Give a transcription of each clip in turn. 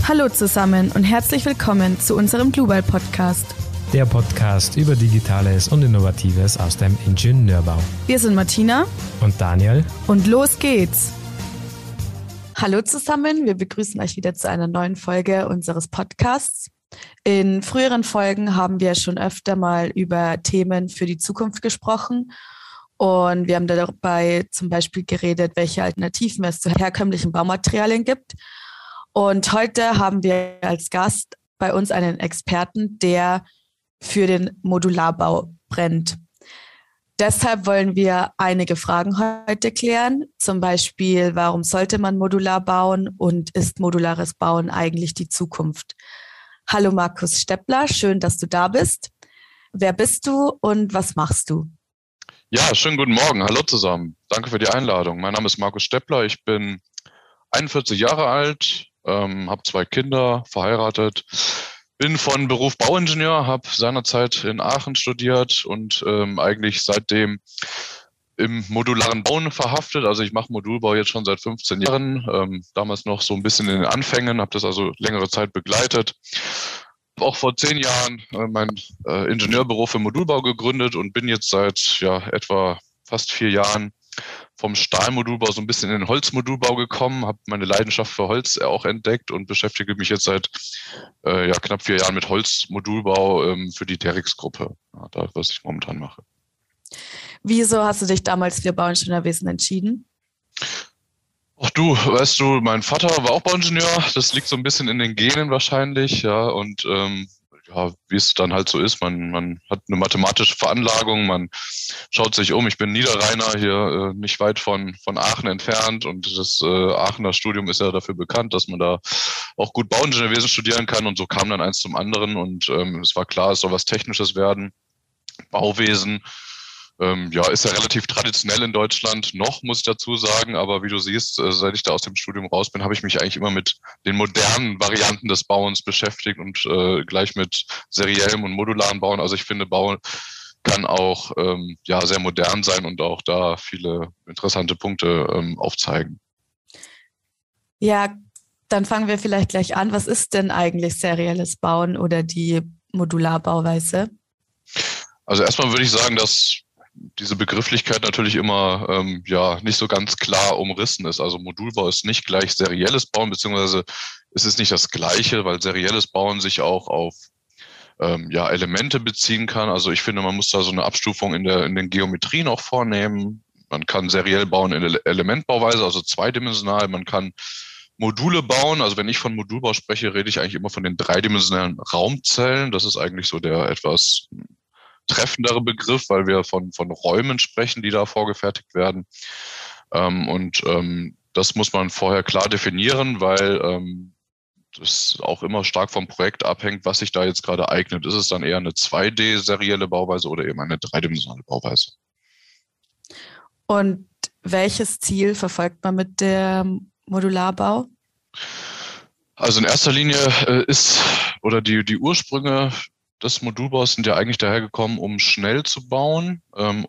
Hallo zusammen und herzlich willkommen zu unserem Global Podcast. Der Podcast über Digitales und Innovatives aus dem Ingenieurbau. Wir sind Martina und Daniel und los geht's. Hallo zusammen, wir begrüßen euch wieder zu einer neuen Folge unseres Podcasts. In früheren Folgen haben wir schon öfter mal über Themen für die Zukunft gesprochen und wir haben dabei zum Beispiel geredet, welche Alternativen es zu herkömmlichen Baumaterialien gibt. Und heute haben wir als Gast bei uns einen Experten, der für den Modularbau brennt. Deshalb wollen wir einige Fragen heute klären. Zum Beispiel, warum sollte man modular bauen und ist modulares Bauen eigentlich die Zukunft? Hallo Markus Steppler, schön, dass du da bist. Wer bist du und was machst du? Ja, schönen guten Morgen. Hallo zusammen. Danke für die Einladung. Mein Name ist Markus Steppler. Ich bin 41 Jahre alt, habe 2 Kinder, verheiratet, bin von Beruf Bauingenieur, habe seinerzeit in Aachen studiert und eigentlich seitdem im modularen Bauen verhaftet. Also ich mache Modulbau jetzt schon seit 15 Jahren, damals noch so ein bisschen in den Anfängen, habe das also längere Zeit begleitet. Auch vor 10 Jahren mein Ingenieurbüro für Modulbau gegründet und bin jetzt seit etwa fast 4 Jahren vom Stahlmodulbau so ein bisschen in den Holzmodulbau gekommen, habe meine Leidenschaft für Holz auch entdeckt und beschäftige mich jetzt seit knapp 4 Jahren mit Holzmodulbau für die Terex-Gruppe, das, was ich momentan mache. Wieso hast du dich damals für Bauingenieurwesen entschieden? Ach du, weißt du, mein Vater war auch Bauingenieur, das liegt so ein bisschen in den Genen wahrscheinlich, ja, und wie es dann halt so ist, man hat eine mathematische Veranlagung, man schaut sich um. Ich bin Niederrheiner, hier nicht weit von Aachen entfernt und das Aachener Studium ist ja dafür bekannt, dass man da auch gut Bauingenieurwesen studieren kann und so kam dann eins zum anderen und es war klar, es soll was Technisches werden, Bauwesen. Ist ja relativ traditionell in Deutschland noch, muss ich dazu sagen. Aber wie du siehst, seit ich da aus dem Studium raus bin, habe ich mich eigentlich immer mit den modernen Varianten des Bauens beschäftigt und gleich mit seriellem und modularen Bauen. Also ich finde, Bauen kann auch sehr modern sein und auch da viele interessante Punkte aufzeigen. Ja, dann fangen wir vielleicht gleich an. Was ist denn eigentlich serielles Bauen oder die Modularbauweise? Also erstmal würde ich sagen, dass diese Begrifflichkeit natürlich immer nicht so ganz klar umrissen ist. Also Modulbau ist nicht gleich serielles Bauen, beziehungsweise es ist nicht das Gleiche, weil serielles Bauen sich auch auf Elemente beziehen kann. Also ich finde, man muss da so eine Abstufung in den Geometrien auch vornehmen. Man kann seriell bauen in der Elementbauweise, also zweidimensional. Man kann Module bauen. Also wenn ich von Modulbau spreche, rede ich eigentlich immer von den dreidimensionalen Raumzellen. Das ist eigentlich so der etwas treffendere Begriff, weil wir von Räumen sprechen, die da vorgefertigt werden. Das muss man vorher klar definieren, weil das auch immer stark vom Projekt abhängt, was sich da jetzt gerade eignet. Ist es dann eher eine 2D-serielle Bauweise oder eben eine dreidimensionale Bauweise? Und welches Ziel verfolgt man mit dem Modularbau? Also in erster Linie die Ursprünge des Modulbaus sind ja eigentlich dahergekommen, um schnell zu bauen,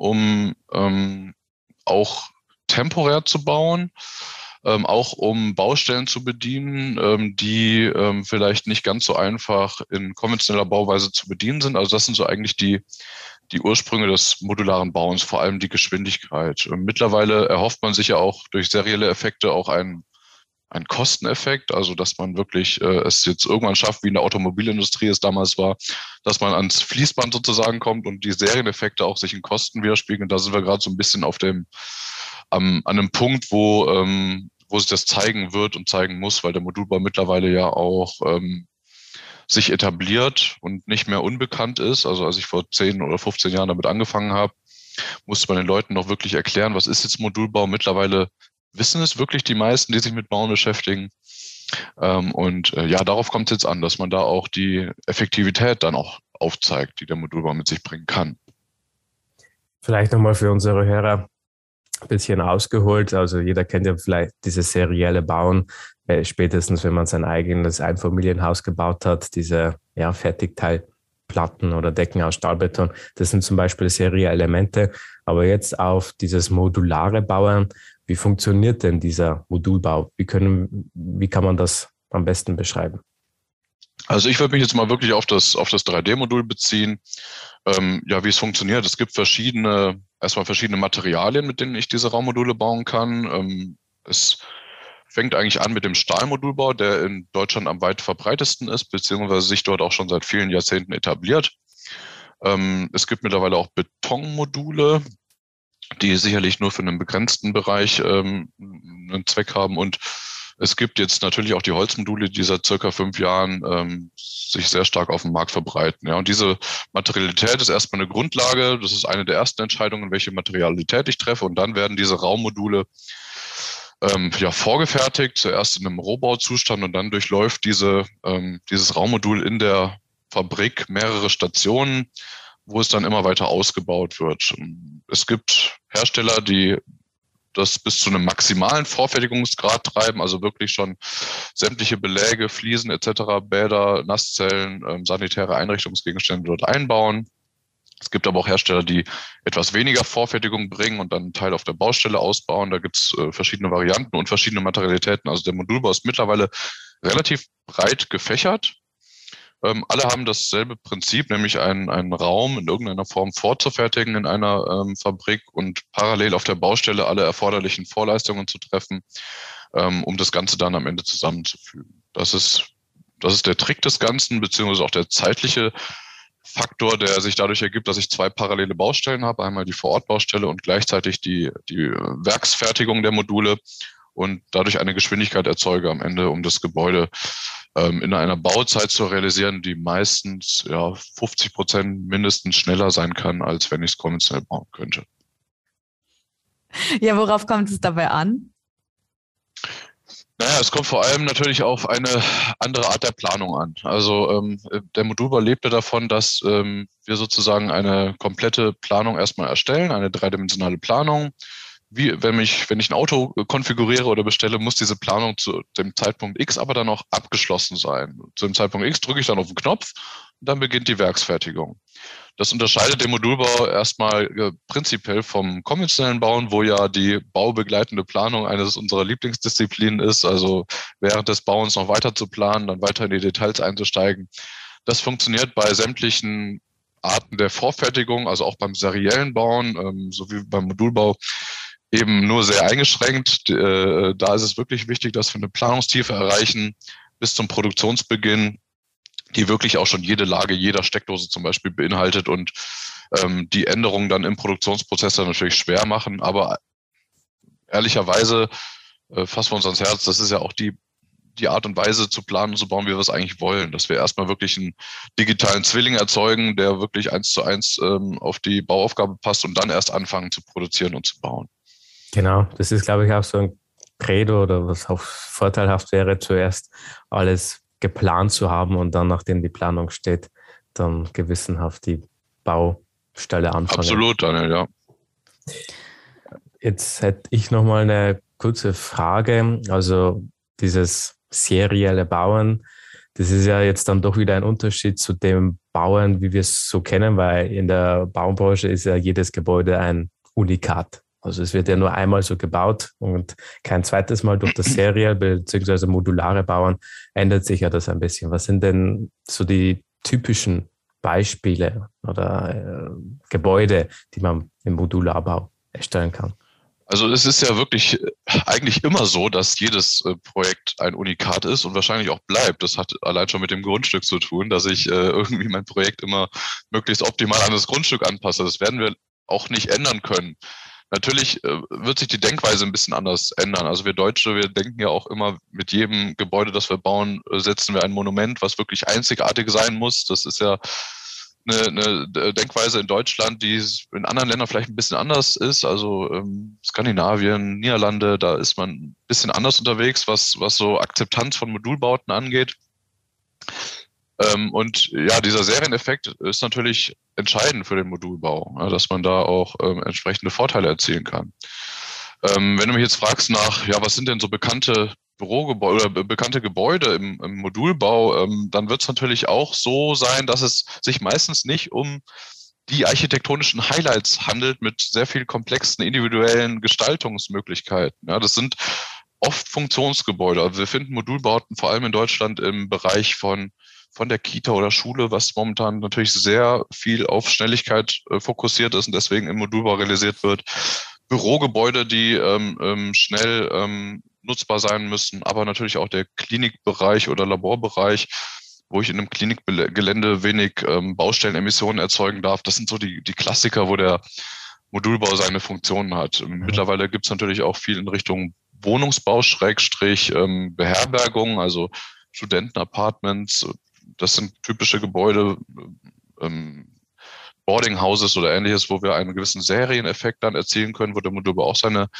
auch temporär zu bauen, auch um Baustellen zu bedienen, die vielleicht nicht ganz so einfach in konventioneller Bauweise zu bedienen sind. Also das sind so eigentlich die Ursprünge des modularen Bauens, vor allem die Geschwindigkeit. Mittlerweile erhofft man sich ja auch durch serielle Effekte auch einen Kosteneffekt, also dass man wirklich es jetzt irgendwann schafft, wie in der Automobilindustrie es damals war, dass man ans Fließband sozusagen kommt und die Serieneffekte auch sich in Kosten widerspiegeln. Da sind wir gerade so ein bisschen an einem Punkt, wo sich das zeigen wird und zeigen muss, weil der Modulbau mittlerweile ja auch sich etabliert und nicht mehr unbekannt ist. Also als ich vor 10 oder 15 Jahren damit angefangen habe, musste man den Leuten noch wirklich erklären, was ist jetzt Modulbau. Mittlerweile wissen es wirklich die meisten, die sich mit Bauen beschäftigen. Darauf kommt es jetzt an, dass man da auch die Effektivität dann auch aufzeigt, die der Modulbau mit sich bringen kann. Vielleicht nochmal für unsere Hörer ein bisschen ausgeholt. Also jeder kennt ja vielleicht dieses serielle Bauen, spätestens wenn man sein eigenes Einfamilienhaus gebaut hat, diese Fertigteilplatten oder Decken aus Stahlbeton. Das sind zum Beispiel serielle Elemente. Aber jetzt auf dieses modulare Bauen. Wie funktioniert denn dieser Modulbau? Wie kann man das am besten beschreiben? Also ich würde mich jetzt mal wirklich auf das 3D-Modul beziehen. Wie es funktioniert. Es gibt erstmal verschiedene Materialien, mit denen ich diese Raummodule bauen kann. Es fängt eigentlich an mit dem Stahlmodulbau, der in Deutschland am weit verbreitesten ist, beziehungsweise sich dort auch schon seit vielen Jahrzehnten etabliert. Es gibt mittlerweile auch Betonmodule, die sicherlich nur für einen begrenzten Bereich einen Zweck haben. Und es gibt jetzt natürlich auch die Holzmodule, die seit circa 5 Jahren sich sehr stark auf dem Markt verbreiten. Ja, und diese Materialität ist erstmal eine Grundlage. Das ist eine der ersten Entscheidungen, welche Materialität ich treffe. Und dann werden diese Raummodule vorgefertigt, zuerst in einem Rohbauzustand, und dann durchläuft dieses Raummodul in der Fabrik mehrere Stationen, wo es dann immer weiter ausgebaut wird. Es gibt Hersteller, die das bis zu einem maximalen Vorfertigungsgrad treiben, also wirklich schon sämtliche Beläge, Fliesen etc., Bäder, Nasszellen, sanitäre Einrichtungsgegenstände dort einbauen. Es gibt aber auch Hersteller, die etwas weniger Vorfertigung bringen und dann einen Teil auf der Baustelle ausbauen. Da gibt es verschiedene Varianten und verschiedene Materialitäten. Also der Modulbau ist mittlerweile relativ breit gefächert. Alle haben dasselbe Prinzip, nämlich einen Raum in irgendeiner Form vorzufertigen in einer Fabrik und parallel auf der Baustelle alle erforderlichen Vorleistungen zu treffen, um das Ganze dann am Ende zusammenzufügen. Das ist der Trick des Ganzen, beziehungsweise auch der zeitliche Faktor, der sich dadurch ergibt, dass ich 2 parallele Baustellen habe. Einmal die Vorortbaustelle und gleichzeitig die Werksfertigung der Module und dadurch eine Geschwindigkeit erzeuge am Ende, um das Gebäude in einer Bauzeit zu realisieren, die meistens 50% mindestens schneller sein kann, als wenn ich es konventionell bauen könnte. Ja, worauf kommt es dabei an? Naja, es kommt vor allem natürlich auf eine andere Art der Planung an. Also der Modulbau lebte davon, dass wir sozusagen eine komplette Planung erstmal erstellen, eine dreidimensionale Planung. Wie wenn ich ein Auto konfiguriere oder bestelle, muss diese Planung zu dem Zeitpunkt X aber dann auch abgeschlossen sein. Zu dem Zeitpunkt X drücke ich dann auf den Knopf und dann beginnt die Werksfertigung. Das unterscheidet den Modulbau erstmal prinzipiell vom konventionellen Bauen, wo ja die baubegleitende Planung eines unserer Lieblingsdisziplinen ist, also während des Bauens noch weiter zu planen, dann weiter in die Details einzusteigen. Das funktioniert bei sämtlichen Arten der Vorfertigung, also auch beim seriellen Bauen, sowie beim Modulbau, eben nur sehr eingeschränkt. Da ist es wirklich wichtig, dass wir eine Planungstiefe erreichen bis zum Produktionsbeginn, die wirklich auch schon jede Lage jeder Steckdose zum Beispiel beinhaltet und die Änderungen dann im Produktionsprozess dann natürlich schwer machen. Aber ehrlicherweise fassen wir uns ans Herz, das ist ja auch die Art und Weise zu planen und zu bauen, wie wir es eigentlich wollen. Dass wir erstmal wirklich einen digitalen Zwilling erzeugen, der wirklich 1:1 auf die Bauaufgabe passt und dann erst anfangen zu produzieren und zu bauen. Genau, das ist, glaube ich, auch so ein Credo oder was auch vorteilhaft wäre, zuerst alles geplant zu haben und dann, nachdem die Planung steht, dann gewissenhaft die Baustelle anfangen. Absolut, Daniel, ja. Jetzt hätte ich nochmal eine kurze Frage. Also dieses serielle Bauen, das ist ja jetzt dann doch wieder ein Unterschied zu dem Bauen, wie wir es so kennen, weil in der Baubranche ist ja jedes Gebäude ein Unikat. Also es wird ja nur einmal so gebaut und kein zweites Mal. Durch das seriell bzw. modulare Bauen ändert sich ja das ein bisschen. Was sind denn so die typischen Beispiele oder Gebäude, die man im Modularbau erstellen kann? Also es ist ja wirklich eigentlich immer so, dass jedes Projekt ein Unikat ist und wahrscheinlich auch bleibt. Das hat allein schon mit dem Grundstück zu tun, dass ich irgendwie mein Projekt immer möglichst optimal an das Grundstück anpasse. Das werden wir auch nicht ändern können. Natürlich wird sich die Denkweise ein bisschen anders ändern. Also wir Deutsche, wir denken ja auch immer, mit jedem Gebäude, das wir bauen, setzen wir ein Monument, was wirklich einzigartig sein muss. Das ist ja eine Denkweise in Deutschland, die in anderen Ländern vielleicht ein bisschen anders ist. Also Skandinavien, Niederlande, da ist man ein bisschen anders unterwegs, was so Akzeptanz von Modulbauten angeht. Und ja, dieser Serieneffekt ist natürlich entscheidend für den Modulbau, dass man da auch entsprechende Vorteile erzielen kann. Wenn du mich jetzt fragst nach, ja, was sind denn so bekannte Bürogebäude oder bekannte Gebäude im Modulbau, dann wird es natürlich auch so sein, dass es sich meistens nicht um die architektonischen Highlights handelt mit sehr viel komplexen individuellen Gestaltungsmöglichkeiten. Ja, das sind oft Funktionsgebäude. Also wir finden Modulbauten vor allem in Deutschland im Bereich von von der Kita oder Schule, was momentan natürlich sehr viel auf Schnelligkeit fokussiert ist und deswegen im Modulbau realisiert wird. Bürogebäude, die schnell nutzbar sein müssen, aber natürlich auch der Klinikbereich oder Laborbereich, wo ich in einem Klinikgelände wenig Baustellenemissionen erzeugen darf. Das sind so die Klassiker, wo der Modulbau seine Funktionen hat. Mittlerweile gibt es natürlich auch viel in Richtung Wohnungsbau, Beherbergung, also Studentenapartments. Das sind typische Gebäude, Boarding Houses oder ähnliches, wo wir einen gewissen Serieneffekt dann erzielen können, wo der Modulbau auch seine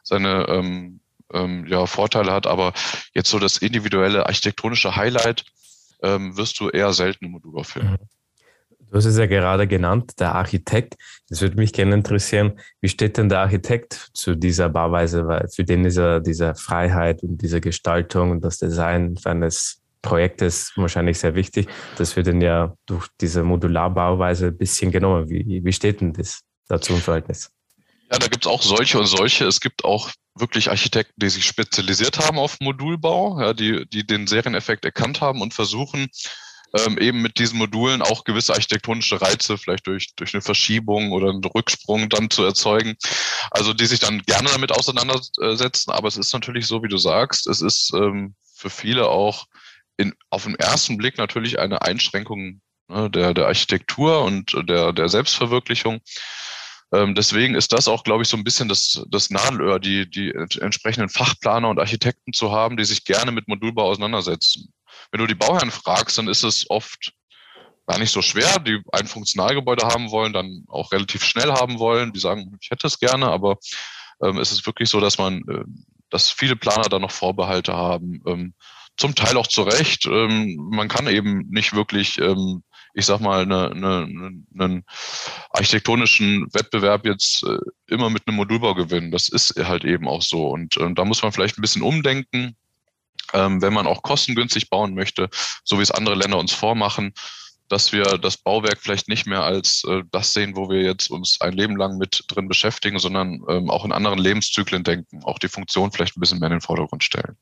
Vorteile hat. Aber jetzt so das individuelle architektonische Highlight wirst du eher selten im Modulbau finden. Du hast es ja gerade genannt, der Architekt. Das würde mich gerne interessieren. Wie steht denn der Architekt zu dieser Bauweise? Weil für den ist diese Freiheit und diese Gestaltung und das Design eines Projektes wahrscheinlich sehr wichtig. Das wird dann ja durch diese Modularbauweise ein bisschen genommen. Wie steht denn das dazu im Verhältnis? Ja, da gibt es auch solche und solche. Es gibt auch wirklich Architekten, die sich spezialisiert haben auf Modulbau, ja, die den Serieneffekt erkannt haben und versuchen, eben mit diesen Modulen auch gewisse architektonische Reize vielleicht durch eine Verschiebung oder einen Rücksprung dann zu erzeugen. Also die sich dann gerne damit auseinandersetzen. Aber es ist natürlich so, wie du sagst, es ist für viele auch auf den ersten Blick natürlich eine Einschränkung der Architektur und der Selbstverwirklichung. Deswegen ist das auch, glaube ich, so ein bisschen das Nadelöhr, die entsprechenden Fachplaner und Architekten zu haben, die sich gerne mit Modulbau auseinandersetzen. Wenn du die Bauherren fragst, dann ist es oft gar nicht so schwer, die ein Funktionalgebäude haben wollen, dann auch relativ schnell haben wollen. Die sagen, ich hätte es gerne, aber es ist wirklich so, dass viele Planer da noch Vorbehalte haben. Zum Teil auch zu Recht. Man kann eben nicht wirklich, ich sag mal, einen architektonischen Wettbewerb jetzt immer mit einem Modulbau gewinnen. Das ist halt eben auch so. Und da muss man vielleicht ein bisschen umdenken, wenn man auch kostengünstig bauen möchte, so wie es andere Länder uns vormachen, dass wir das Bauwerk vielleicht nicht mehr als das sehen, wo wir jetzt uns ein Leben lang mit drin beschäftigen, sondern auch in anderen Lebenszyklen denken, auch die Funktion vielleicht ein bisschen mehr in den Vordergrund stellen.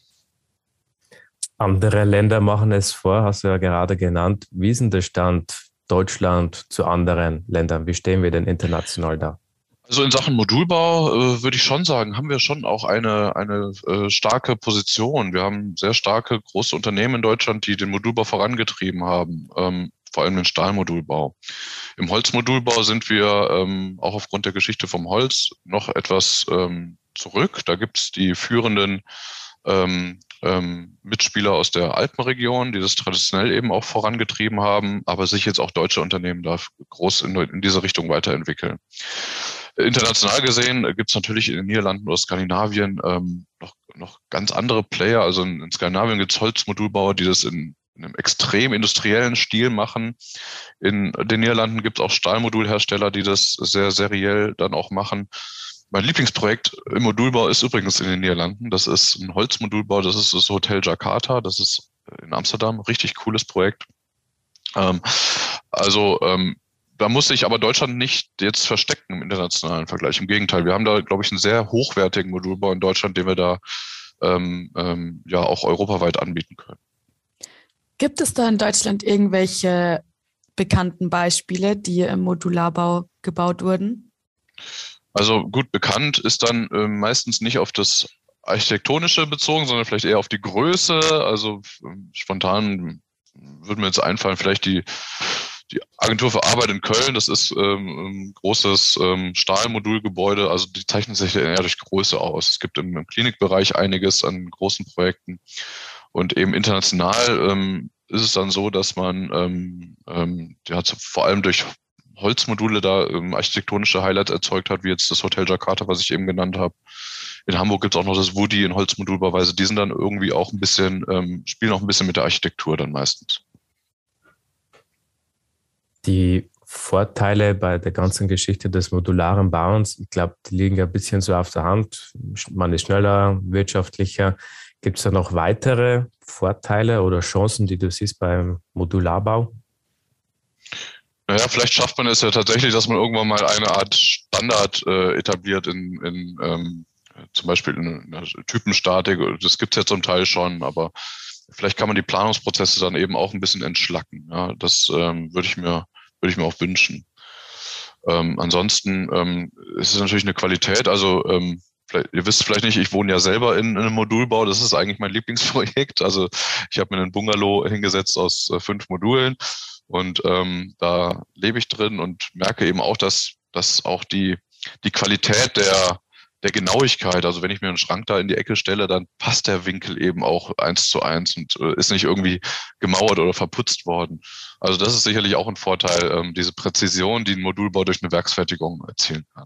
Andere Länder machen es vor, hast du ja gerade genannt. Wie ist denn der Stand Deutschland zu anderen Ländern? Wie stehen wir denn international da? Also in Sachen Modulbau würde ich schon sagen, haben wir schon auch eine starke Position. Wir haben sehr starke große Unternehmen in Deutschland, die den Modulbau vorangetrieben haben, vor allem den Stahlmodulbau. Im Holzmodulbau sind wir auch aufgrund der Geschichte vom Holz noch etwas zurück. Da gibt es die führenden Mitspieler aus der Alpenregion, die das traditionell eben auch vorangetrieben haben, aber sich jetzt auch deutsche Unternehmen da groß in diese Richtung weiterentwickeln. International gesehen gibt es natürlich in den Niederlanden oder Skandinavien noch ganz andere Player. Also in Skandinavien gibt es Holzmodulbauer, die das in einem extrem industriellen Stil machen. In den Niederlanden gibt es auch Stahlmodulhersteller, die das sehr seriell dann auch machen. Mein Lieblingsprojekt im Modulbau ist übrigens in den Niederlanden. Das ist ein Holzmodulbau, das ist das Hotel Jakarta, das ist in Amsterdam, richtig cooles Projekt. Da muss sich aber Deutschland nicht jetzt verstecken im internationalen Vergleich. Im Gegenteil, wir haben da, glaube ich, einen sehr hochwertigen Modulbau in Deutschland, den wir da auch europaweit anbieten können. Gibt es da in Deutschland irgendwelche bekannten Beispiele, die im Modularbau gebaut wurden? Also gut, bekannt ist dann meistens nicht auf das Architektonische bezogen, sondern vielleicht eher auf die Größe. Also spontan würde mir jetzt einfallen, vielleicht die Agentur für Arbeit in Köln, das ist ein großes Stahlmodulgebäude, also die zeichnen sich eher durch Größe aus. Es gibt im Klinikbereich einiges an großen Projekten und eben international ist es dann so, dass man vor allem durch Holzmodule da architektonische Highlights erzeugt hat, wie jetzt das Hotel Jakarta, was ich eben genannt habe. In Hamburg gibt es auch noch das Woody in Holzmodulbauweise. Die sind dann irgendwie auch ein bisschen, spielen auch ein bisschen mit der Architektur dann meistens. Die Vorteile bei der ganzen Geschichte des modularen Bauens, ich glaube, die liegen ja ein bisschen so auf der Hand. Man ist schneller, wirtschaftlicher. Gibt es da noch weitere Vorteile oder Chancen, die du siehst beim Modularbau? Naja, vielleicht schafft man es ja tatsächlich, dass man irgendwann mal eine Art Standard etabliert in zum Beispiel in einer Typenstatik. Das gibt es ja zum Teil schon, aber vielleicht kann man die Planungsprozesse dann eben auch ein bisschen entschlacken. Ja, das würde ich mir auch wünschen. Ansonsten ist es natürlich eine Qualität. Also ihr wisst vielleicht nicht, ich wohne ja selber in einem Modulbau. Das ist eigentlich mein Lieblingsprojekt. Also ich habe mir einen Bungalow hingesetzt aus 5 Modulen und da lebe ich drin und merke eben auch, dass auch die Qualität der Genauigkeit, also wenn ich mir einen Schrank da in die Ecke stelle, dann passt der Winkel eben auch 1:1 und ist nicht irgendwie gemauert oder verputzt worden. Also das ist sicherlich auch ein Vorteil, diese Präzision, die ein Modulbau durch eine Werksfertigung erzielen kann.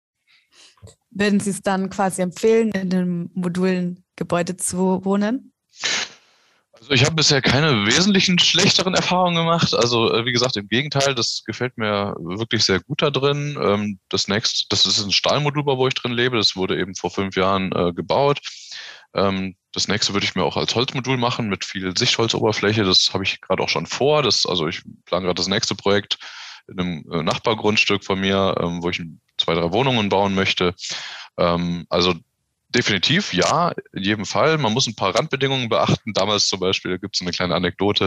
Würden Sie es dann quasi empfehlen, in einem mobilen Gebäude zu wohnen? Also ich habe bisher keine wesentlichen schlechteren Erfahrungen gemacht. Also wie gesagt, im Gegenteil, das gefällt mir wirklich sehr gut da drin. Das ist ein Stahlmodulbau, wo ich drin lebe. Das wurde eben vor 5 Jahren gebaut. Das nächste würde ich mir auch als Holzmodul machen mit viel Sichtholzoberfläche. Das habe ich gerade auch schon vor. Also ich plane gerade das nächste Projekt in einem Nachbargrundstück von mir, wo ich 2, 3 Wohnungen bauen möchte. Also definitiv, ja, in jedem Fall. Man muss ein paar Randbedingungen beachten. Damals zum Beispiel, da gibt es eine kleine Anekdote.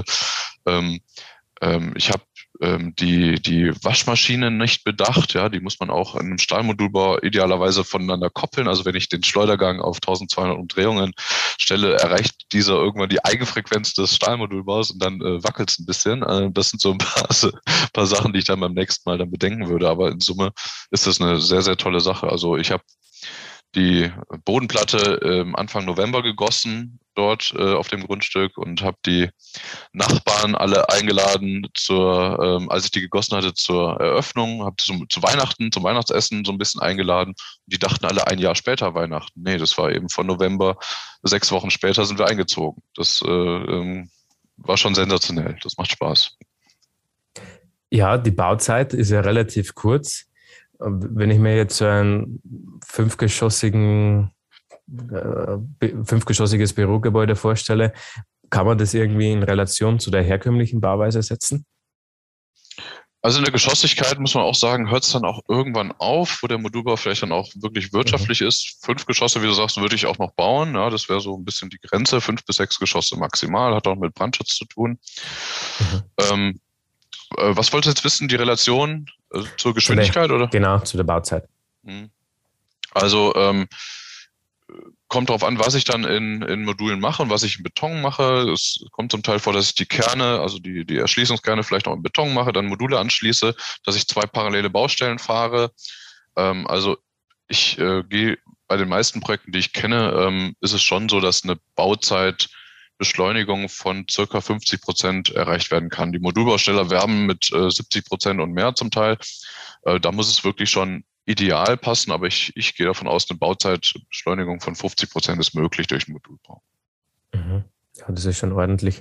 Ich habe die Waschmaschine nicht bedacht. Ja, die muss man auch in einem Stahlmodulbau idealerweise voneinander koppeln. Also wenn ich den Schleudergang auf 1200 Umdrehungen stelle, erreicht dieser irgendwann die Eigenfrequenz des Stahlmodulbaus und dann wackelt es ein bisschen. Das sind so ein paar Sachen, die ich dann beim nächsten Mal dann bedenken würde. Aber in Summe ist das eine sehr, sehr tolle Sache. Also ich habe die Bodenplatte Anfang November gegossen dort auf dem Grundstück und habe die Nachbarn alle eingeladen als ich die gegossen hatte, zur Eröffnung, habe zu Weihnachten, zum Weihnachtsessen so ein bisschen eingeladen. Die dachten alle 1 Jahr später Weihnachten. Nee, das war eben von November, 6 Wochen später sind wir eingezogen. Das war schon sensationell. Das macht Spaß. Ja, die Bauzeit ist ja relativ kurz. Wenn ich mir jetzt so ein 5-geschossiges Bürogebäude vorstelle, kann man das irgendwie in Relation zu der herkömmlichen Bauweise setzen? Also in der Geschossigkeit muss man auch sagen, hört es dann auch irgendwann auf, wo der Modulbau vielleicht dann auch wirklich wirtschaftlich ist. 5 Geschosse, wie du sagst, würde ich auch noch bauen. Ja, das wäre so ein bisschen die Grenze. 5 bis 6 Geschosse maximal, hat auch mit Brandschutz zu tun. Was wolltest du jetzt wissen, die Relation zur Geschwindigkeit, oder? Genau, zu der Bauzeit. Also kommt darauf an, was ich dann in Modulen mache und was ich in Beton mache. Es kommt zum Teil vor, dass ich die Kerne, also die Erschließungskerne vielleicht auch in Beton mache, dann Module anschließe, dass ich 2 parallele Baustellen fahre. Also ich gehe bei den meisten Projekten, die ich kenne, ist es schon so, dass eine Bauzeitbeschleunigung von circa 50% erreicht werden kann. Die Modulbausteller werben mit 70% und mehr zum Teil. Da muss es wirklich schon ideal passen, aber ich gehe davon aus, eine Bauzeitbeschleunigung von 50% ist möglich durch den Modulbau. Ja, das ist schon ordentlich.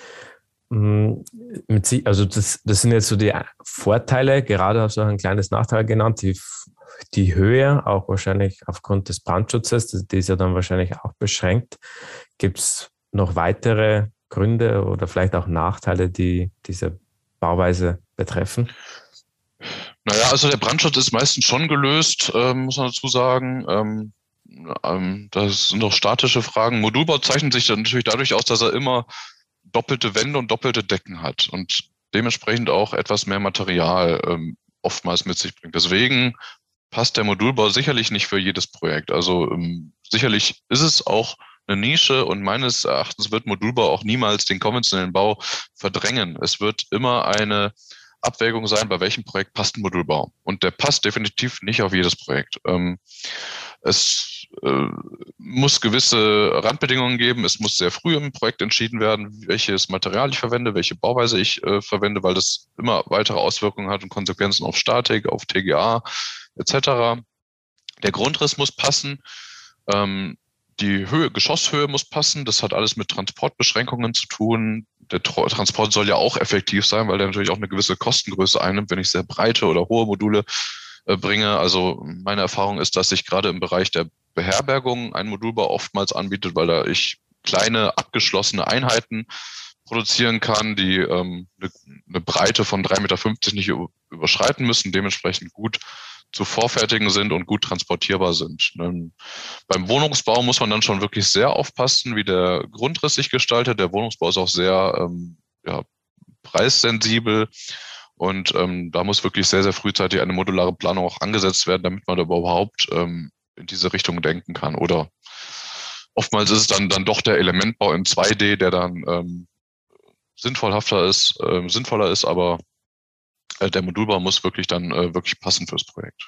Also das sind jetzt so die Vorteile, gerade hast du auch ein kleines Nachteil genannt, die Höhe, auch wahrscheinlich aufgrund des Brandschutzes, die ist ja dann wahrscheinlich auch beschränkt. Gibt es noch weitere Gründe oder vielleicht auch Nachteile, die diese Bauweise betreffen? Naja, also der Brandschutz ist meistens schon gelöst, muss man dazu sagen. Das sind doch statische Fragen. Modulbau zeichnet sich dann natürlich dadurch aus, dass er immer doppelte Wände und doppelte Decken hat und dementsprechend auch etwas mehr Material oftmals mit sich bringt. Deswegen passt der Modulbau sicherlich nicht für jedes Projekt. Also sicherlich ist es auch eine Nische und meines Erachtens wird Modulbau auch niemals den konventionellen Bau verdrängen. Es wird immer eine Abwägung sein, bei welchem Projekt passt ein Modulbau. Und der passt definitiv nicht auf jedes Projekt. Es muss gewisse Randbedingungen geben. Es muss sehr früh im Projekt entschieden werden, welches Material ich verwende, welche Bauweise ich verwende, weil das immer weitere Auswirkungen hat und Konsequenzen auf Statik, auf TGA etc. Der Grundriss muss passen. Die Geschosshöhe muss passen. Das hat alles mit Transportbeschränkungen zu tun. Der Transport soll ja auch effektiv sein, weil der natürlich auch eine gewisse Kostengröße einnimmt, wenn ich sehr breite oder hohe Module bringe. Also meine Erfahrung ist, dass sich gerade im Bereich der Beherbergung ein Modulbau oftmals anbietet, weil da ich kleine abgeschlossene Einheiten produzieren kann, die eine Breite von 3,50 Meter nicht überschreiten müssen, dementsprechend gut zu vorfertigen sind und gut transportierbar sind. Beim Wohnungsbau muss man dann schon wirklich sehr aufpassen, wie der Grundriss sich gestaltet. Der Wohnungsbau ist auch sehr preissensibel und da muss wirklich sehr, sehr frühzeitig eine modulare Planung auch angesetzt werden, damit man da überhaupt in diese Richtung denken kann. Oder oftmals ist es dann doch der Elementbau in 2D, der dann sinnvoller ist, aber der Modulbau muss wirklich dann wirklich passen fürs Projekt.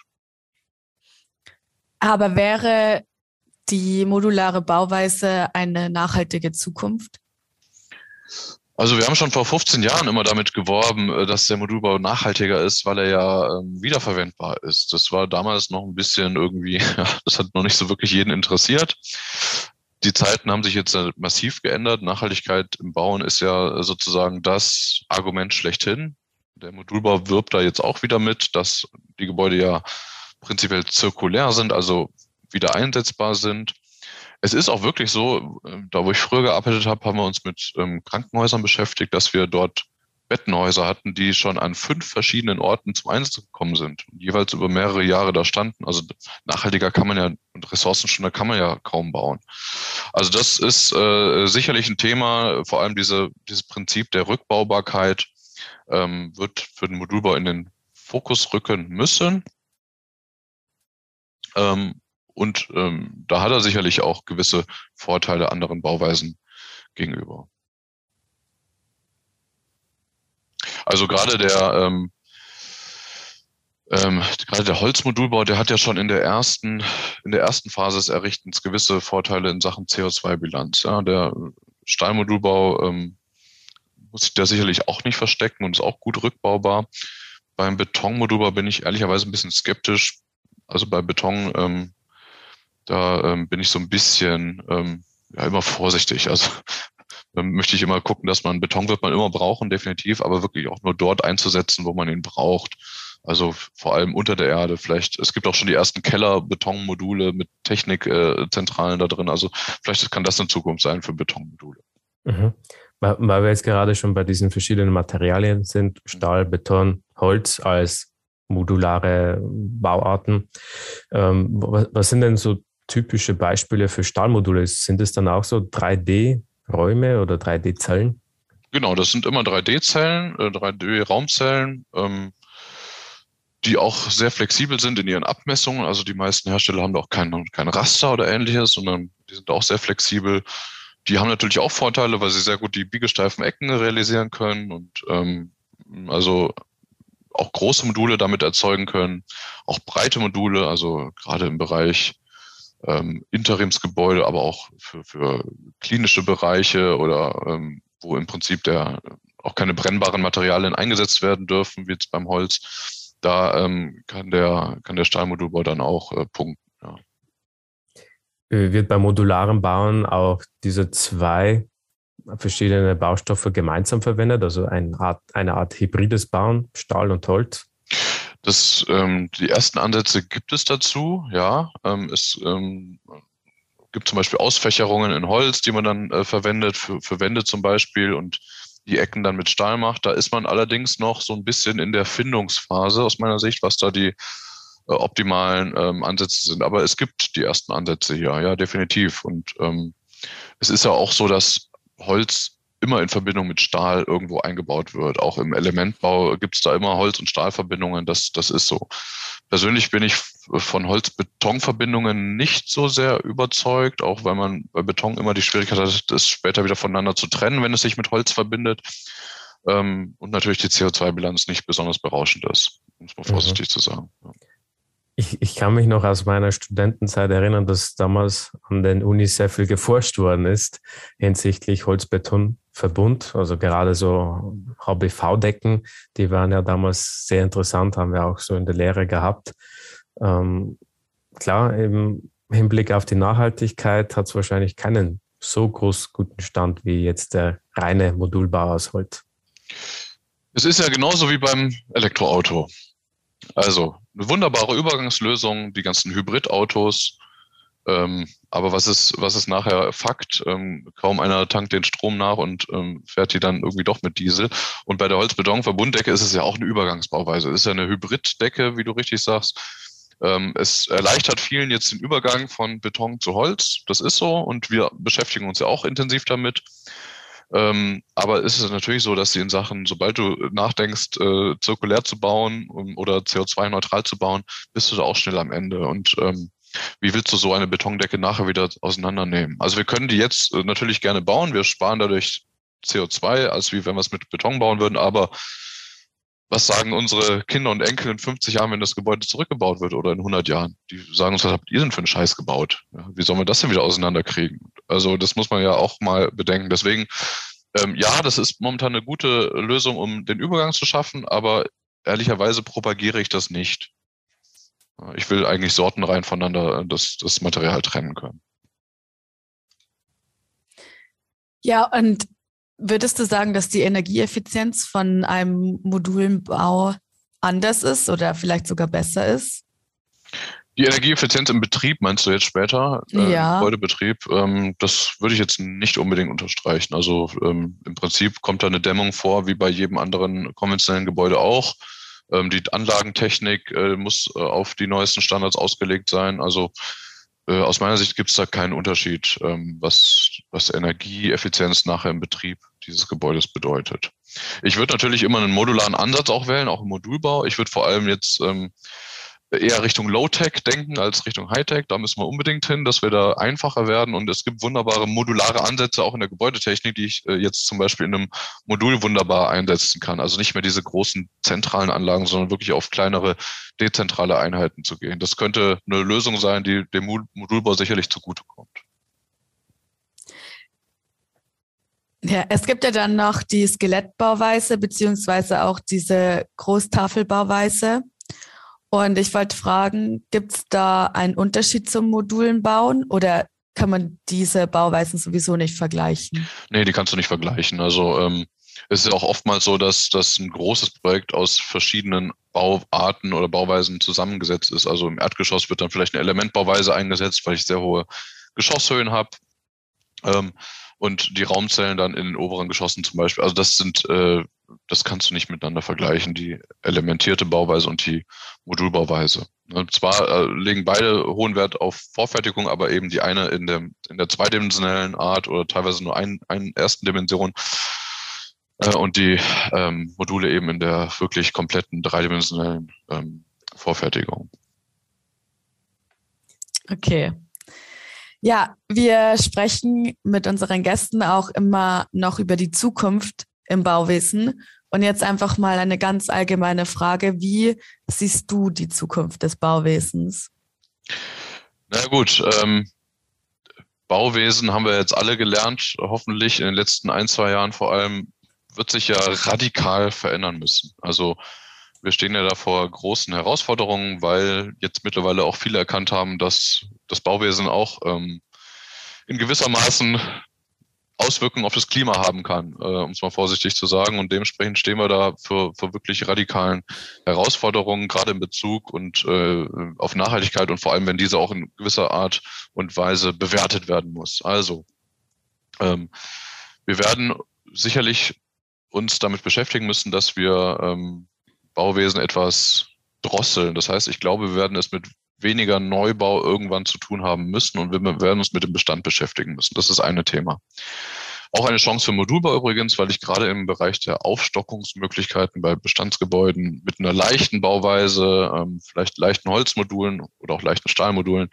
Aber wäre die modulare Bauweise eine nachhaltige Zukunft? Also wir haben schon vor 15 Jahren immer damit geworben, dass der Modulbau nachhaltiger ist, weil er ja wiederverwendbar ist. Das war damals noch ein bisschen irgendwie, das hat noch nicht so wirklich jeden interessiert. Die Zeiten haben sich jetzt massiv geändert. Nachhaltigkeit im Bauen ist ja sozusagen das Argument schlechthin. Der Modulbau wirbt da jetzt auch wieder mit, dass die Gebäude ja prinzipiell zirkulär sind, also wieder einsetzbar sind. Es ist auch wirklich so, da wo ich früher gearbeitet habe, haben wir uns mit Krankenhäusern beschäftigt, dass wir dort Bettenhäuser hatten, die schon an 5 verschiedenen Orten zum Einsatz gekommen sind und jeweils über mehrere Jahre da standen. Also nachhaltiger kann man ja und ressourcenschonender kann man ja kaum bauen. Also das ist sicherlich ein Thema, vor allem dieses Prinzip der Rückbaubarkeit wird für den Modulbau in den Fokus rücken müssen. Und da hat er sicherlich auch gewisse Vorteile anderen Bauweisen gegenüber. Also gerade der Holzmodulbau, der hat ja schon in der ersten Phase des Errichtens gewisse Vorteile in Sachen CO2-Bilanz. Ja, der Stahlmodulbau muss sich da sicherlich auch nicht verstecken und ist auch gut rückbaubar. Beim Betonmodulbau bin ich ehrlicherweise ein bisschen skeptisch. Also bei Beton, da bin ich so ein bisschen immer vorsichtig. Also möchte ich immer gucken, dass Beton wird man immer brauchen, definitiv, aber wirklich auch nur dort einzusetzen, wo man ihn braucht. Also vor allem unter der Erde. Vielleicht, es gibt auch schon die ersten Keller-Betonmodule mit Technikzentralen da drin. Also vielleicht kann das in Zukunft sein für Betonmodule. Mhm. Weil wir jetzt gerade schon bei diesen verschiedenen Materialien sind, Stahl, Beton, Holz als modulare Bauarten. Was sind denn so typische Beispiele für Stahlmodule? Sind es dann auch so 3D-Räume oder 3D-Zellen? Genau, das sind immer 3D-Zellen, 3D-Raumzellen, die auch sehr flexibel sind in ihren Abmessungen. Also die meisten Hersteller haben da auch kein Raster oder ähnliches, sondern die sind auch sehr flexibel. Die haben natürlich auch Vorteile, weil sie sehr gut die biegesteifen Ecken realisieren können und also auch große Module damit erzeugen können, auch breite Module, also gerade im Bereich Interimsgebäude, aber auch für klinische Bereiche oder wo im Prinzip auch keine brennbaren Materialien eingesetzt werden dürfen, wie jetzt beim Holz. Da kann der Stahlmodulbau dann auch punkten. Ja. Wird beim modularen Bauen auch diese 2 verschiedene Baustoffe gemeinsam verwendet, also eine Art hybrides Bauen, Stahl und Holz? Die ersten Ansätze gibt es dazu, ja. Es gibt zum Beispiel Ausfächerungen in Holz, die man dann verwendet für Wände zum Beispiel und die Ecken dann mit Stahl macht. Da ist man allerdings noch so ein bisschen in der Findungsphase aus meiner Sicht, was da die optimalen Ansätze sind. Aber es gibt die ersten Ansätze hier, ja, definitiv. Und es ist ja auch so, dass Holz immer in Verbindung mit Stahl irgendwo eingebaut wird. Auch im Elementbau gibt es da immer Holz- und Stahlverbindungen. Das ist so. Persönlich bin ich von Holz-Beton-Verbindungen nicht so sehr überzeugt, auch weil man bei Beton immer die Schwierigkeit hat, das später wieder voneinander zu trennen, wenn es sich mit Holz verbindet. Und natürlich die CO2-Bilanz nicht besonders berauschend ist, um es mal vorsichtig zu sagen. Ja. Ich kann mich noch aus meiner Studentenzeit erinnern, dass damals an den Unis sehr viel geforscht worden ist hinsichtlich Holz-Beton-Verbund. Also gerade so HBV-Decken, die waren ja damals sehr interessant, haben wir auch so in der Lehre gehabt. Klar, im Hinblick auf die Nachhaltigkeit hat es wahrscheinlich keinen so guten Stand wie jetzt der reine Modulbau aus Holz. Es ist ja genauso wie beim Elektroauto. Also eine wunderbare Übergangslösung, die ganzen Hybridautos. Aber was ist nachher Fakt? Kaum einer tankt den Strom nach und fährt die dann irgendwie doch mit Diesel. Und bei der Holz-Beton-Verbunddecke ist es ja auch eine Übergangsbauweise. Es ist ja eine Hybriddecke, wie du richtig sagst. Es erleichtert vielen jetzt den Übergang von Beton zu Holz. Das ist so und wir beschäftigen uns ja auch intensiv damit. Aber es ist natürlich so, dass die in Sachen, sobald du nachdenkst, zirkulär zu bauen oder CO2-neutral zu bauen, bist du da auch schnell am Ende. Und wie willst du so eine Betondecke nachher wieder auseinandernehmen? Also wir können die jetzt natürlich gerne bauen. Wir sparen dadurch CO2, als wie wenn wir es mit Beton bauen würden. Aber was sagen unsere Kinder und Enkel in 50 Jahren, wenn das Gebäude zurückgebaut wird oder in 100 Jahren? Die sagen uns, was habt ihr denn für einen Scheiß gebaut? Ja, wie sollen wir das denn wieder auseinanderkriegen? Also das muss man ja auch mal bedenken. Deswegen, ja, das ist momentan eine gute Lösung, um den Übergang zu schaffen, aber ehrlicherweise propagiere ich das nicht. Ich will eigentlich sortenrein voneinander das Material trennen können. Ja, und würdest du sagen, dass die Energieeffizienz von einem Modulenbau anders ist oder vielleicht sogar besser ist? Die Energieeffizienz im Betrieb meinst du jetzt später? Ja. Im Gebäudebetrieb, das würde ich jetzt nicht unbedingt unterstreichen. Also im Prinzip kommt da eine Dämmung vor, wie bei jedem anderen konventionellen Gebäude auch. Die Anlagentechnik muss auf die neuesten Standards ausgelegt sein. Also aus meiner Sicht gibt es da keinen Unterschied, was Energieeffizienz nachher im Betrieb dieses Gebäudes bedeutet. Ich würde natürlich immer einen modularen Ansatz auch wählen, auch im Modulbau. Ich würde vor allem jetzt eher Richtung Low-Tech denken als Richtung High-Tech. Da müssen wir unbedingt hin, dass wir da einfacher werden. Und es gibt wunderbare modulare Ansätze auch in der Gebäudetechnik, die ich jetzt zum Beispiel in einem Modul wunderbar einsetzen kann. Also nicht mehr diese großen zentralen Anlagen, sondern wirklich auf kleinere dezentrale Einheiten zu gehen. Das könnte eine Lösung sein, die dem Modulbau sicherlich zugutekommt. Ja, es gibt ja dann noch die Skelettbauweise beziehungsweise auch diese Großtafelbauweise. Und ich wollte fragen, gibt es da einen Unterschied zum Modulenbauen oder kann man diese Bauweisen sowieso nicht vergleichen? Nee, die kannst du nicht vergleichen. Also es ist auch oftmals so, dass das ein großes Projekt aus verschiedenen Bauarten oder Bauweisen zusammengesetzt ist. Also im Erdgeschoss wird dann vielleicht eine Elementbauweise eingesetzt, weil ich sehr hohe Geschosshöhen habe. Und die Raumzellen dann in den oberen Geschossen zum Beispiel. Also das kannst du nicht miteinander vergleichen, die elementierte Bauweise und die Modulbauweise. Zwar legen beide hohen Wert auf Vorfertigung, aber eben die eine in der zweidimensionellen Art oder teilweise nur einen ersten Dimension und die Module eben in der wirklich kompletten dreidimensionellen Vorfertigung. Okay. Ja, wir sprechen mit unseren Gästen auch immer noch über die Zukunft im Bauwesen. Und jetzt einfach mal eine ganz allgemeine Frage. Wie siehst du die Zukunft des Bauwesens? Na gut, Bauwesen haben wir jetzt alle gelernt, hoffentlich in den letzten 1-2 Jahren vor allem, wird sich ja radikal verändern müssen. Also wir stehen ja da vor großen Herausforderungen, weil jetzt mittlerweile auch viele erkannt haben, dass das Bauwesen auch in gewissermaßen Auswirkungen auf das Klima haben kann, um es mal vorsichtig zu sagen. Und dementsprechend stehen wir da für wirklich radikalen Herausforderungen, gerade in Bezug und auf Nachhaltigkeit und vor allem, wenn diese auch in gewisser Art und Weise bewertet werden muss. Also wir werden sicherlich uns damit beschäftigen müssen, dass wir Bauwesen etwas drosseln. Das heißt, ich glaube, wir werden es mit weniger Neubau irgendwann zu tun haben müssen und wir werden uns mit dem Bestand beschäftigen müssen. Das ist ein Thema. Auch eine Chance für Modulbau übrigens, weil ich gerade im Bereich der Aufstockungsmöglichkeiten bei Bestandsgebäuden mit einer leichten Bauweise, vielleicht leichten Holzmodulen oder auch leichten Stahlmodulen,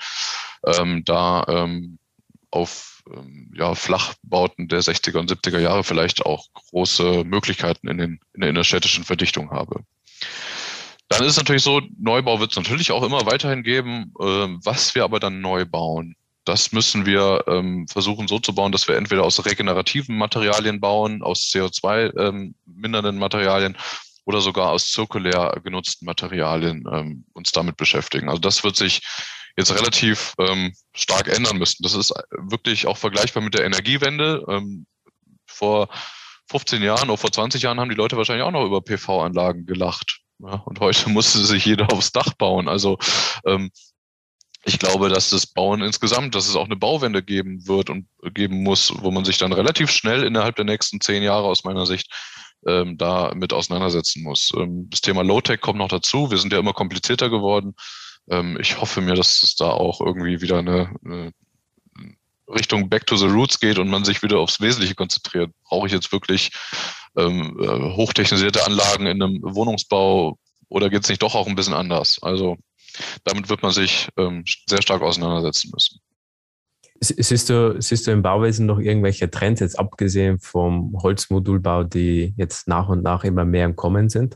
auf Flachbauten der 60er und 70er Jahre vielleicht auch große Möglichkeiten in der innerstädtischen Verdichtung habe. Dann ist es natürlich so, Neubau wird es natürlich auch immer weiterhin geben. Was wir aber dann neu bauen, das müssen wir versuchen so zu bauen, dass wir entweder aus regenerativen Materialien bauen, aus CO2-mindernden Materialien oder sogar aus zirkulär genutzten Materialien uns damit beschäftigen. Also das wird sich jetzt relativ stark ändern müssen. Das ist wirklich auch vergleichbar mit der Energiewende. Vor 15 Jahren oder vor 20 Jahren haben die Leute wahrscheinlich auch noch über PV-Anlagen gelacht. Ja, und heute musste sich jeder aufs Dach bauen. Also ich glaube, dass das Bauen insgesamt, dass es auch eine Bauwende geben wird und geben muss, wo man sich dann relativ schnell innerhalb der nächsten 10 Jahre aus meiner Sicht da mit auseinandersetzen muss. Das Thema Low-Tech kommt noch dazu. Wir sind ja immer komplizierter geworden. Ich hoffe mir, dass es da auch irgendwie wieder eine Richtung Back to the Roots geht und man sich wieder aufs Wesentliche konzentriert. Brauche ich jetzt wirklich hochtechnisierte Anlagen in einem Wohnungsbau oder geht es nicht doch auch ein bisschen anders? Also damit wird man sich sehr stark auseinandersetzen müssen. Siehst du im Bauwesen noch irgendwelche Trends, jetzt abgesehen vom Holzmodulbau, die jetzt nach und nach immer mehr im Kommen sind?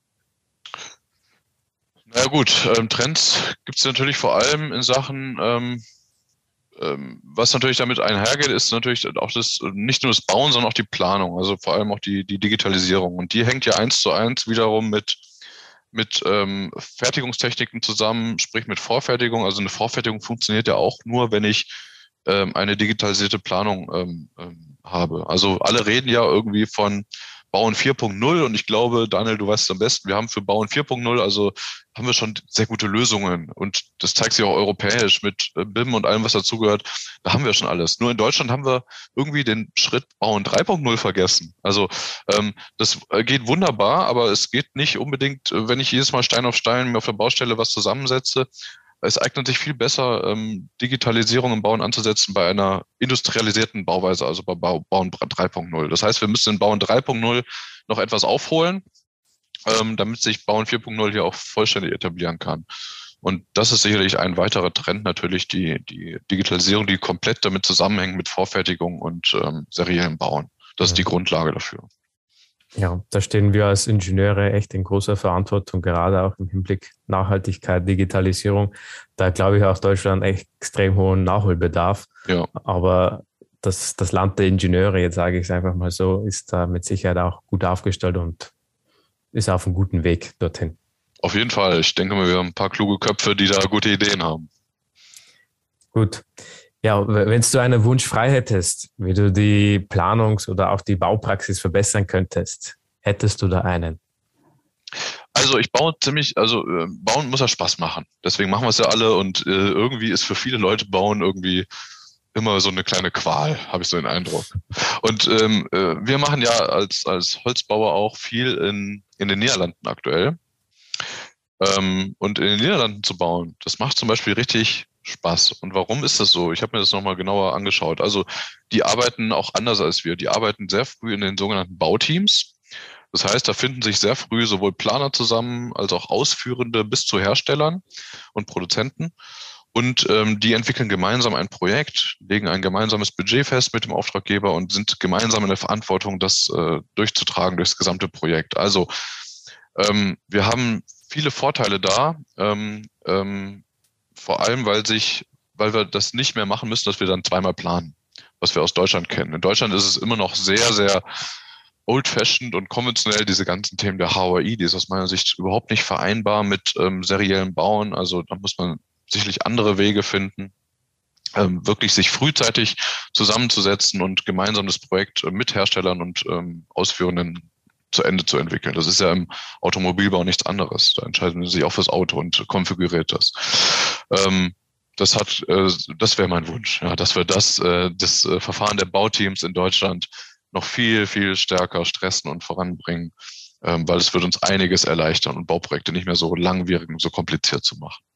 Na gut, Trends gibt es natürlich vor allem in Sachen, was natürlich damit einhergeht, ist natürlich auch das, nicht nur das Bauen, sondern auch die Planung, also vor allem auch die Digitalisierung. Und die hängt ja 1:1 wiederum mit Fertigungstechniken zusammen, sprich mit Vorfertigung. Also eine Vorfertigung funktioniert ja auch nur, wenn ich eine digitalisierte Planung habe. Also alle reden ja irgendwie von Bauen 4.0 und ich glaube, Daniel, du weißt es am besten, wir haben für Bauen 4.0, also haben wir schon sehr gute Lösungen und das zeigt sich auch europäisch mit BIM und allem, was dazugehört. Da haben wir schon alles. Nur in Deutschland haben wir irgendwie den Schritt Bauen 3.0 vergessen. Also das geht wunderbar, aber es geht nicht unbedingt, wenn ich jedes Mal Stein auf Stein mir auf der Baustelle was zusammensetze. Es eignet sich viel besser, Digitalisierung im Bauen anzusetzen bei einer industrialisierten Bauweise, also bei Bauen 3.0. Das heißt, wir müssen in Bauen 3.0 noch etwas aufholen, damit sich Bauen 4.0 hier auch vollständig etablieren kann. Und das ist sicherlich ein weiterer Trend, natürlich die Digitalisierung, die komplett damit zusammenhängt mit Vorfertigung und seriellem Bauen. Das ist die Grundlage dafür. Ja, da stehen wir als Ingenieure echt in großer Verantwortung, gerade auch im Hinblick Nachhaltigkeit, Digitalisierung. Da glaube ich auch Deutschland echt extrem hohen Nachholbedarf. Ja. Aber das Land der Ingenieure, jetzt sage ich es einfach mal so, ist da mit Sicherheit auch gut aufgestellt und ist auf einem guten Weg dorthin. Auf jeden Fall. Ich denke mal, wir haben ein paar kluge Köpfe, die da gute Ideen haben. Gut. Ja, wenn du einen Wunsch frei hättest, wie du die Planungs- oder auch die Baupraxis verbessern könntest, hättest du da einen? Also ich baue bauen muss ja Spaß machen. Deswegen machen wir es ja alle und irgendwie ist für viele Leute Bauen irgendwie immer so eine kleine Qual, habe ich so den Eindruck. Und wir machen ja als Holzbauer auch viel in den Niederlanden aktuell. Und in den Niederlanden zu bauen, das macht zum Beispiel richtig Spaß. Und warum ist das so? Ich habe mir das nochmal genauer angeschaut. Also die arbeiten auch anders als wir. Die arbeiten sehr früh in den sogenannten Bauteams. Das heißt, da finden sich sehr früh sowohl Planer zusammen als auch Ausführende bis zu Herstellern und Produzenten. Und die entwickeln gemeinsam ein Projekt, legen ein gemeinsames Budget fest mit dem Auftraggeber und sind gemeinsam in der Verantwortung, das durchzutragen durchs gesamte Projekt. Also wir haben viele Vorteile da, vor allem, weil wir das nicht mehr machen müssen, dass wir dann zweimal planen, was wir aus Deutschland kennen. In Deutschland ist es immer noch sehr, sehr old-fashioned und konventionell, diese ganzen Themen der HOI, die ist aus meiner Sicht überhaupt nicht vereinbar mit seriellem Bauen. Also da muss man sicherlich andere Wege finden, wirklich sich frühzeitig zusammenzusetzen und gemeinsam das Projekt mit Herstellern und Ausführenden zu Ende zu entwickeln. Das ist ja im Automobilbau nichts anderes. Da entscheiden sie sich auch fürs Auto und konfiguriert das. Das wäre mein Wunsch, ja, dass wir das Verfahren der Bauteams in Deutschland noch viel, viel stärker stressen und voranbringen, weil es wird uns einiges erleichtern und Bauprojekte nicht mehr so langwierig und so kompliziert zu machen.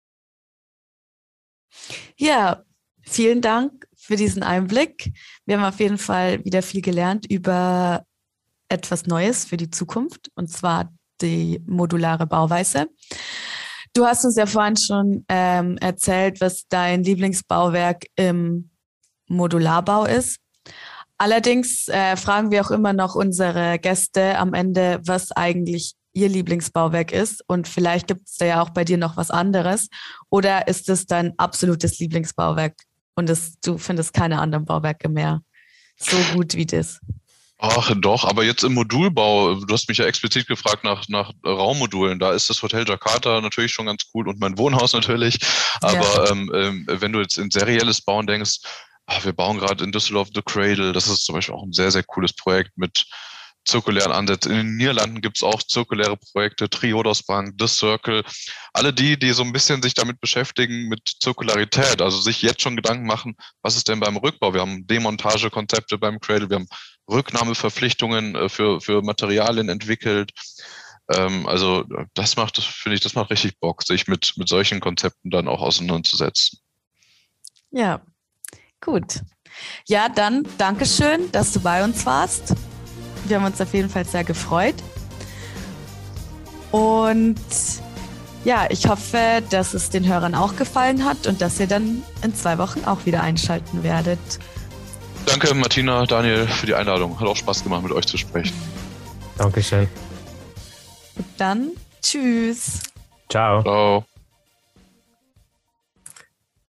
Ja, vielen Dank für diesen Einblick. Wir haben auf jeden Fall wieder viel gelernt über etwas Neues für die Zukunft, und zwar die modulare Bauweise. Du hast uns ja vorhin schon erzählt, was dein Lieblingsbauwerk im Modularbau ist. Allerdings fragen wir auch immer noch unsere Gäste am Ende, was eigentlich ihr Lieblingsbauwerk ist. Und vielleicht gibt es da ja auch bei dir noch was anderes. Oder ist es dein absolutes Lieblingsbauwerk und du findest keine anderen Bauwerke mehr so gut wie das? Ach doch, aber jetzt im Modulbau, du hast mich ja explizit gefragt nach Raummodulen, da ist das Hotel Jakarta natürlich schon ganz cool und mein Wohnhaus natürlich, aber ja. Wenn du jetzt in serielles Bauen denkst, wir bauen gerade in Düsseldorf The Cradle, das ist zum Beispiel auch ein sehr, sehr cooles Projekt mit zirkulären Ansätzen. In den Niederlanden gibt es auch zirkuläre Projekte, Triodos Bank, The Circle, alle die so ein bisschen sich damit beschäftigen mit Zirkularität, also sich jetzt schon Gedanken machen, was ist denn beim Rückbau? Wir haben Demontagekonzepte beim Cradle, wir haben Rücknahmeverpflichtungen für Materialien entwickelt. Also das macht richtig Bock, sich mit solchen Konzepten dann auch auseinanderzusetzen. Ja, gut. Ja, dann Dankeschön, dass du bei uns warst. Wir haben uns auf jeden Fall sehr gefreut. Und ja, ich hoffe, dass es den Hörern auch gefallen hat und dass ihr dann in 2 Wochen auch wieder einschalten werdet. Danke, Martina, Daniel, für die Einladung. Hat auch Spaß gemacht, mit euch zu sprechen. Dankeschön. Dann tschüss. Ciao. Ciao.